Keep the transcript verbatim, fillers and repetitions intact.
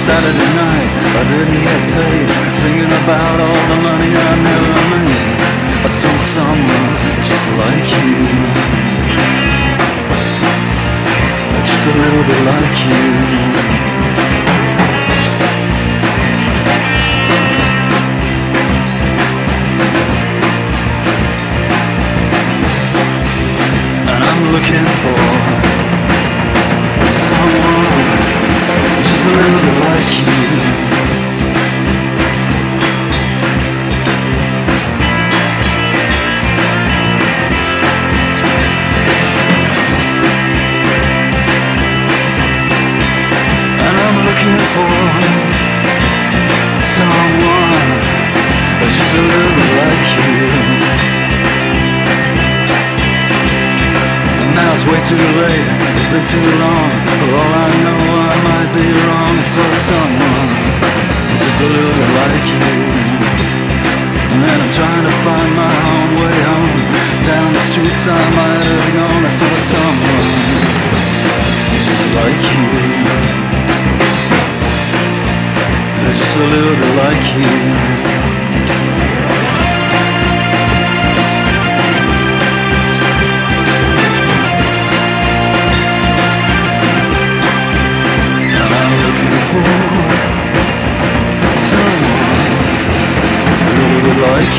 Saturday night, I didn't get paid, thinking about all the money I never made. I saw someone just like you, just a little bit like you. And I'm looking for someone just a little bit like you. And I'm looking for someone just a little bit like you. Now it's way too late, it's been too long. For all I know, I might be wrong. I saw someone just a little bit like you, and then I'm trying to find my own way home. Down the streets I might have gone. I saw someone just like you, just a little bit like you. Like